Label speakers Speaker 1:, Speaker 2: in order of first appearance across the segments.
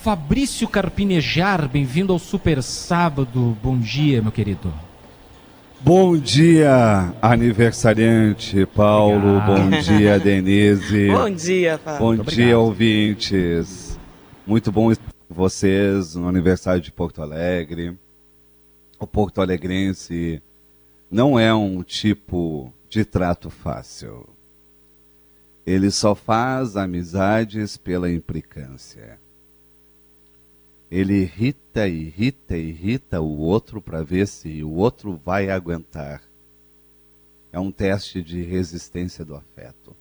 Speaker 1: Fabrício Carpinejar, bem-vindo ao Super Sábado. Bom dia, meu querido.
Speaker 2: Bom dia, aniversariante Paulo. Bom dia, Denise.
Speaker 3: Bom dia, Fábio.
Speaker 2: Bom dia, ouvintes. Muito bom estar com vocês no aniversário de Porto Alegre. O porto alegrense não é um tipo de trato fácil. Ele só faz amizades pela implicância. Ele irrita o outro para ver se o outro vai aguentar. É um teste de resistência do afeto.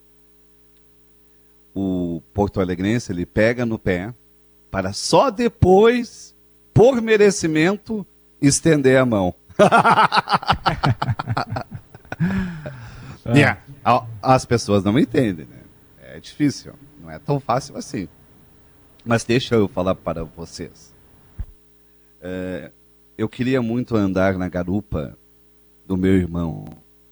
Speaker 2: O porto-alegrense, ele pega no pé para só depois, por merecimento, estender a mão. As pessoas não entendem, né? É difícil, não é tão fácil assim. Mas deixa eu falar para vocês. Eu queria muito andar na garupa do meu irmão.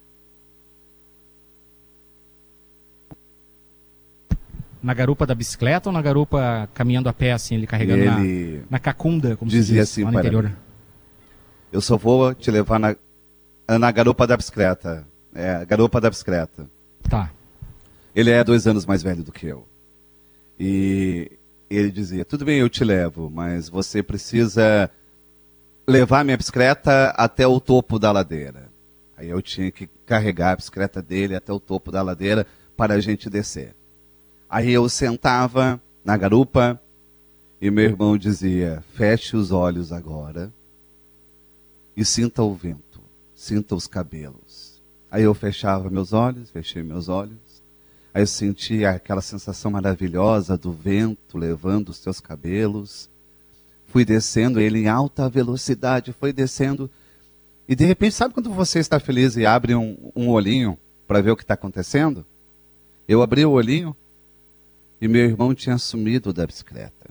Speaker 1: Na garupa da bicicleta ou na garupa caminhando a pé, assim, ele carregando na cacunda, como
Speaker 2: dizia
Speaker 1: se diz,
Speaker 2: assim
Speaker 1: lá no interior?
Speaker 2: Mim, eu só vou te levar na garupa da bicicleta. A garupa da bicicleta.
Speaker 1: Tá.
Speaker 2: Ele é 2 anos mais velho do que eu. E ele dizia, tudo bem, eu te levo, mas você precisa levar minha bicicleta até o topo da ladeira. Aí eu tinha que carregar a bicicleta dele até o topo da ladeira para a gente descer. Aí eu sentava na garupa e meu irmão dizia, feche os olhos agora e sinta o vento, sinta os cabelos. Aí eu fechava meus olhos, fechei meus olhos. Aí eu sentia aquela sensação maravilhosa do vento levando os teus cabelos. Fui descendo, ele em alta velocidade foi descendo. E de repente, sabe quando você está feliz e abre um olhinho para ver o que está acontecendo? Eu abri o olhinho e meu irmão tinha sumido da bicicleta.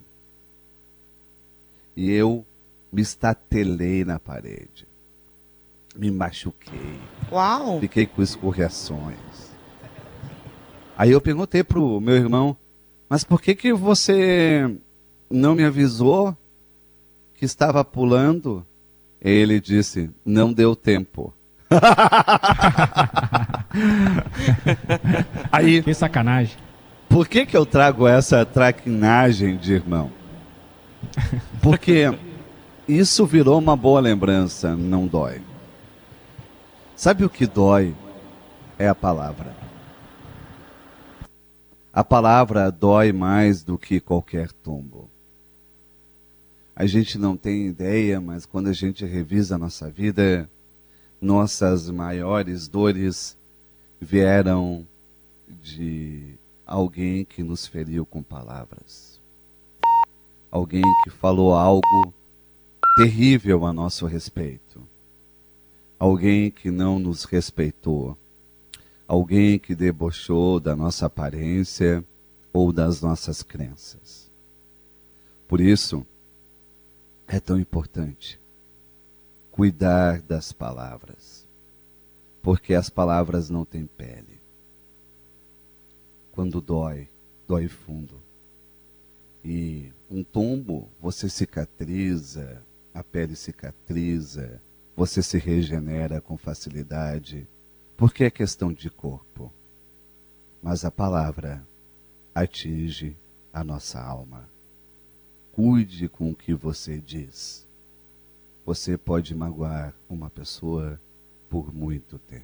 Speaker 2: E eu me estatelei na parede. Me machuquei.
Speaker 3: Uau!
Speaker 2: Fiquei com escorreações. Aí eu perguntei pro meu irmão, mas por que você não me avisou que estava pulando? Ele disse, não deu tempo. Aí,
Speaker 1: que sacanagem.
Speaker 2: Por que eu trago essa traquinagem de irmão? Porque isso virou uma boa lembrança, não dói. Sabe o que dói? É a palavra. A palavra dói mais do que qualquer tombo. A gente não tem ideia, mas quando a gente revisa a nossa vida, nossas maiores dores vieram de alguém que nos feriu com palavras. Alguém que falou algo terrível a nosso respeito. Alguém que não nos respeitou. Alguém que debochou da nossa aparência ou das nossas crenças. Por isso, é tão importante cuidar das palavras, porque as palavras não têm pele. Quando dói, dói fundo. E um tombo, você cicatriza, a pele cicatriza, você se regenera com facilidade, porque é questão de corpo. Mas a palavra atinge a nossa alma. Cuide com o que você diz. Você pode magoar uma pessoa por muito tempo.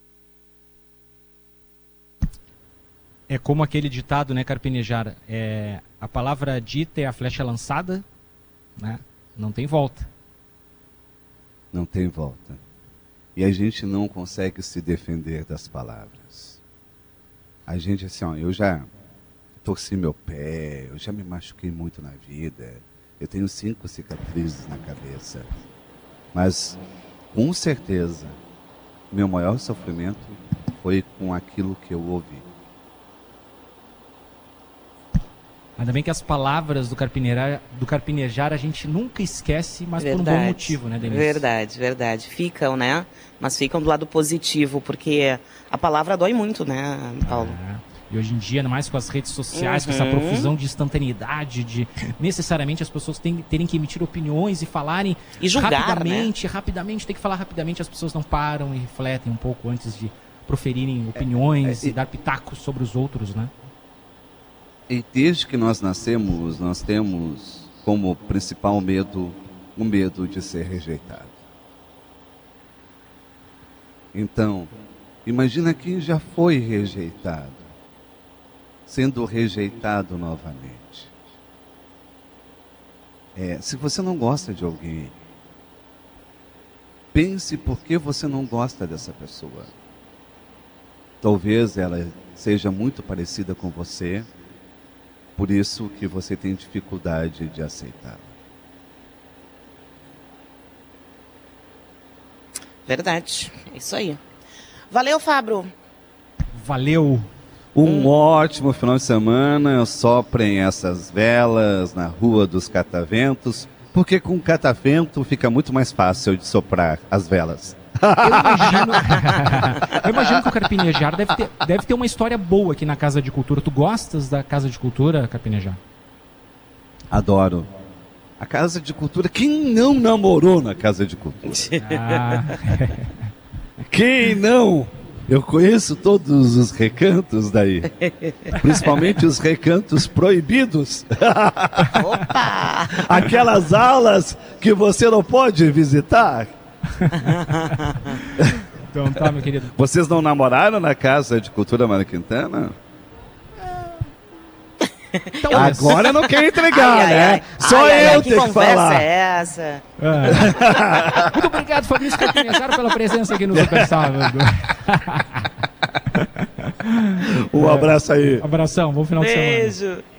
Speaker 1: É como aquele ditado, né, Carpinejar? A palavra dita é a flecha lançada, né? Não tem volta.
Speaker 2: Não tem volta. E a gente não consegue se defender das palavras. A gente, assim, eu já torci meu pé, eu já me machuquei muito na vida. Eu tenho 5 cicatrizes na cabeça. Mas, com certeza, meu maior sofrimento foi com aquilo que eu ouvi.
Speaker 1: Ainda bem que as palavras do Carpinejar a gente nunca esquece, mas por um bom motivo, né, Denise?
Speaker 3: Verdade. Ficam, né? Mas ficam do lado positivo, porque a palavra dói muito, né, Paulo?
Speaker 1: E hoje em dia, ainda mais com as redes sociais, com essa profusão de instantaneidade, de necessariamente as pessoas terem que emitir opiniões e falarem
Speaker 3: E julgar,
Speaker 1: rapidamente, tem que falar rapidamente, as pessoas não param e refletem um pouco antes de proferirem opiniões e dar pitacos sobre os outros, né?
Speaker 2: E desde que nós nascemos, nós temos como principal medo o medo de ser rejeitado. Então, imagina quem já foi rejeitado, sendo rejeitado novamente. Se você não gosta de alguém, pense por que você não gosta dessa pessoa. Talvez ela seja muito parecida com você, por isso que você tem dificuldade de aceitá-la.
Speaker 3: Verdade. É isso aí. Valeu, Fabro.
Speaker 1: Valeu.
Speaker 2: Um ótimo final de semana. Soprem essas velas na Rua dos Cataventos, porque com catavento fica muito mais fácil de soprar as velas.
Speaker 1: Eu imagino que o Carpinejar deve ter uma história boa aqui na Casa de Cultura. Tu gostas da Casa de Cultura, Carpinejar?
Speaker 2: Adoro. A Casa de Cultura, quem não namorou na Casa de Cultura? Quem não? Eu conheço todos os recantos daí. Principalmente os recantos proibidos.
Speaker 3: Opa!
Speaker 2: Aquelas alas que você não pode visitar.
Speaker 1: Então tá, meu querido.
Speaker 2: Vocês não namoraram na Casa de Cultura Mário Quintana?
Speaker 1: Então,
Speaker 2: agora eu não quero entregar, né? Só eu tenho que falar.
Speaker 3: Que conversa é essa?
Speaker 1: Muito obrigado, Fabrício Carpinejar, pela presença aqui no Super Sábado.
Speaker 2: Um abraço aí.
Speaker 1: Abração, bom final de semana.
Speaker 3: Beijo.